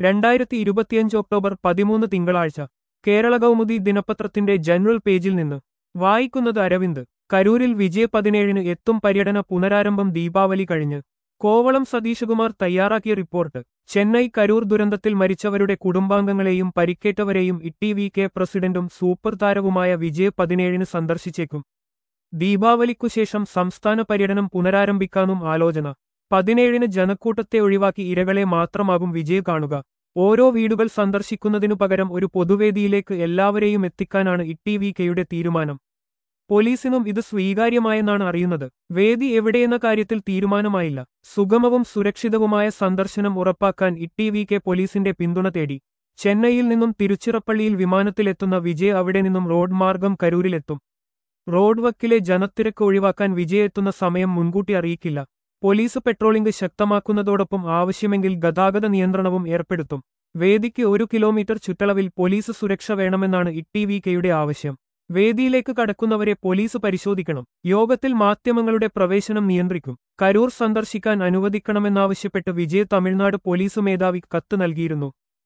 2025 October 13 തിങ്കളാഴ്ച കേരള കൗമുദി ദിനപത്രത്തിന്റെ general പേജിൽ നിന്ന് വായിക്കുന്നത് അരവിന്ദ്. കരൂരിൽ വിജയ് 17-ന് എത്തും പര്യടന പുനരാരംഭം ദീപാവലി കഴിഞ്ഞ്. കോവളം സതീശകുമാർ തയ്യാറാക്കിയ റിപ്പോർട്ട്. ചെന്നൈ കരൂർ ദുരന്തത്തിൽ മരിച്ചവരുടെ കുടുംബാംഗങ്ങളെയും പരിക്കേറ്റവരെയും ഇടിവികെ പ്രസിഡന്റും സൂപ്പർ താരവുമായ വിജയ് 17-ന് സന്ദർശിച്ചേക്കും. ദീപാവലിക്കുശേഷം സംസ്ഥാന പര്യടനം പുനരാരംഭിക്കാനും ആലോചന. 17-ന് ജനക്കൂട്ടത്തെ ഒഴിവാക്കി ഇരകളെ മാത്രമാകും വിജയ് കാണുക. ഓരോ വീടുകൾ സന്ദർശിക്കുന്നതിനു പകരം ഒരു പൊതുവേദിയിലേക്ക് എല്ലാവരെയും എത്തിക്കാനാണ് ഇടിവികെയുടെ തീരുമാനം. പോലീസിനും ഇത് സ്വീകാര്യമായെന്നാണ് അറിയുന്നത്. വേദി എവിടെയെന്ന കാര്യത്തിൽ തീരുമാനമായില്ല. സുഗമവും സുരക്ഷിതവുമായ സന്ദർശനം ഉറപ്പാക്കാൻ ഇടിവികെ പോലീസിന്റെ പിന്തുണ തേടി. ചെന്നൈയിൽ നിന്നും തിരുച്ചിറപ്പള്ളിയിൽ വിമാനത്തിലെത്തുന്ന വിജയ് അവിടെ നിന്നും റോഡ് മാർഗം കരൂരിലെത്തും. റോഡ് വക്കിലെ ജനത്തിരക്ക് ഒഴിവാക്കാൻ വിജയ് എത്തുന്ന സമയം മുൻകൂട്ടി അറിയിക്കില്ല. പോലീസ് പെട്രോളിംഗ് ശക്തമാക്കുന്നതോടൊപ്പം ആവശ്യമെങ്കിൽ ഗതാഗത നിയന്ത്രണവും ഏർപ്പെടുത്തും. വേദിക്ക് 1 കിലോമീറ്റർ ചുറ്റളവിൽ പോലീസ് സുരക്ഷ വേണമെന്നാണ് ഇടിവികെയുടെ ആവശ്യം. വേദിയിലേക്ക് കടക്കുന്നവരെ പോലീസ് പരിശോധിക്കണം. യോഗത്തിൽ മാധ്യമങ്ങളുടെ പ്രവേശനം നിയന്ത്രിക്കും. കരൂർ സന്ദർശിക്കാൻ അനുവദിക്കണമെന്നാവശ്യപ്പെട്ട് വിജയ് തമിഴ്നാട് പോലീസ് മേധാവിക്ക് കത്ത് നൽകിയിരുന്നു.